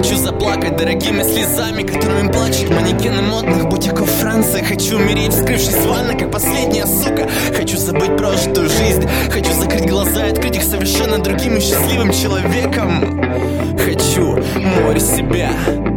Хочу заплакать дорогими слезами, которыми плачут манекены модных бутиков Франции. Хочу умереть, вскрывшись в ванной, как последняя сука. Хочу забыть прожитую жизнь. Хочу закрыть глаза и открыть их совершенно другим и счастливым человеком. Хочу море себя.